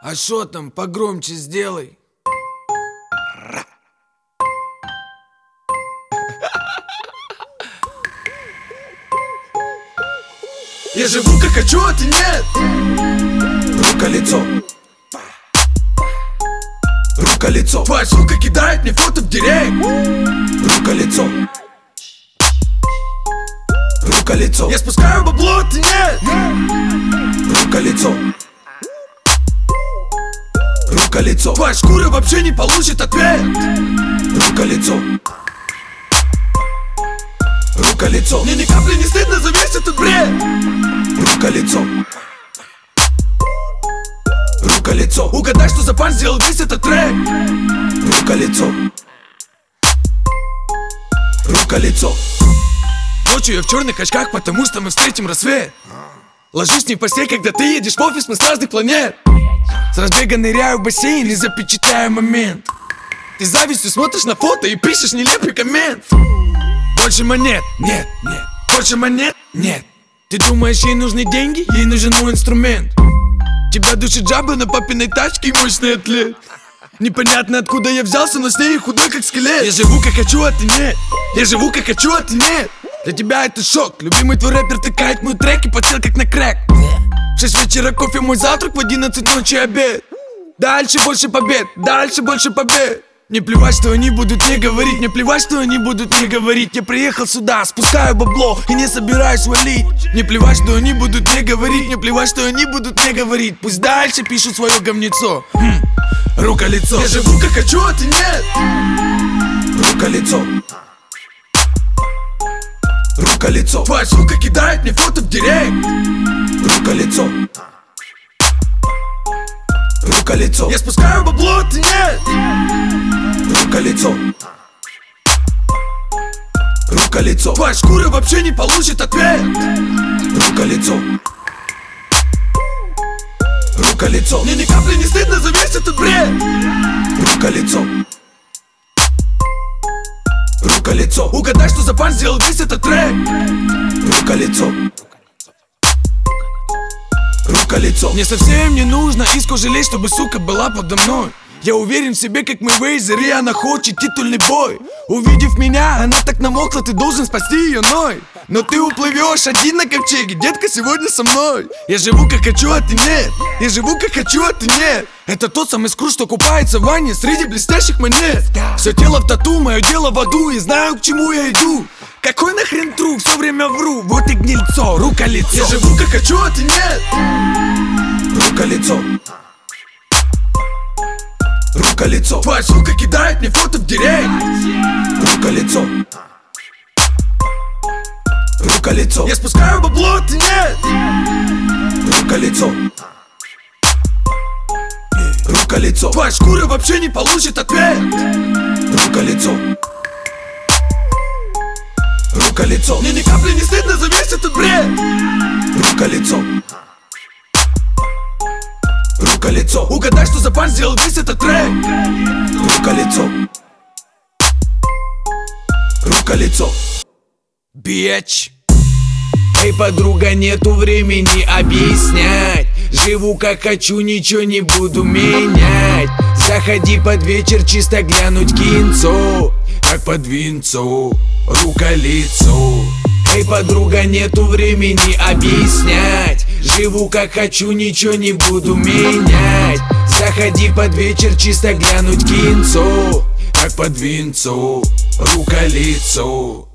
А шо там, погромче сделай. Я живу как хочу, а ты нет. Рука-лицо. Рука-лицо. Твоя сука кидает мне фото в директ. Рука-лицо. Рука-лицо. Я спускаю бабло, а ты нет. Рука-лицо. Рука-лицо. Твоя шкура вообще не получит ответ. Рука-лицо. Рука-лицо. Мне ни капли не стыдно за весь этот бред. Рука-лицо. Рука-лицо. Угадай, что за пан сделал весь этот трек. Рука-лицо. Рука-лицо. Ночью я в черных очках, потому что мы встретим рассвет. Ложусь не в постель, когда ты едешь в офис, мы с разных планет. С разбега ныряю в бассейн и запечатляю момент. Ты завистью смотришь на фото и пишешь нелепый коммент. Больше монет, нет, нет. Больше монет, нет. Ты думаешь, ей нужны деньги? Ей нужен мой инструмент. Тебя душит жаба на папиной тачке и мощный атлет. Непонятно откуда я взялся, но с ней худой как скелет. Я живу как хочу, а ты нет. Я живу как хочу, а ты нет. Для тебя это шок. Любимый твой рэпер тыкает мой трек и подсел как на крэк. В 6 вечера кофе мой завтрак, в 11 ночи обед. Дальше больше побед, дальше больше побед. Мне плевать, что они будут мне говорить. Мне плевать, что они будут мне говорить. Я приехал сюда, спускаю бабло и не собираюсь валить. Мне плевать, что они будут мне говорить. Мне плевать, что они будут мне говорить. Пусть дальше пишут свое говнецо. Рука-лицо. Я живу как хочу, а ты нет. Рука-лицо. Рука-лицо. Твоя сука кидает мне фото в директ. Рука-лицо. Рука-лицо. Я спускаю бабло, а ты нет. Рука-лицо. Рука-лицо. Твоя шкура вообще не получит ответ. Рука-лицо. Рука-лицо. Мне ни капли не стыдно за весь этот бред. Рука-лицо. Рука-лицо. Угадай, что за пан сделал весь этот трек. Рука-лицо. Рука-лицо. Мне совсем не нужно иску жалеть, чтобы сука была подо мной. Я уверен в себе, как Мэйвезер, и она хочет титульный бой. Увидев меня, она так намокла, ты должен спасти ее ной. Но ты уплывешь один на ковчеге, детка, сегодня со мной. Я живу как хочу, а ты нет. Я живу как хочу, а ты нет. Это тот самый скру, что купается в ванне среди блестящих монет. Все тело в тату, мое дело в аду, и знаю, к чему я иду. Какой нахрен тру, все время вру, вот и гнильцо, рука-лицо. Я живу как хочу, а ты нет. Рука-лицо. Рука-лицо. Твоя сука кидает мне фото в директ. Рука-лицо. Рука-лицо. Я спускаю бабло, а ты нет. Рука-лицо. Рука-лицо. Твоя шкура вообще не получит ответ. Рука-лицо. Рука-лицо. Мне ни капли не стыдно за весь этот бред. Рука-лицо. Рука-лицо. Угадай, что за пан сделал весь этот трек. Рука-лицо. Рука-лицо. Бич. Эй, подруга, нету времени объяснять. Живу как хочу, ничего не буду менять. Заходи под вечер, чисто глянуть кинцо. Как под винцо, рука-лицо. Эй, подруга, нету времени объяснять. Живу как хочу, ничего не буду менять. Заходи под вечер, чисто глянуть кинцо. Как под винцо, рука-лицо.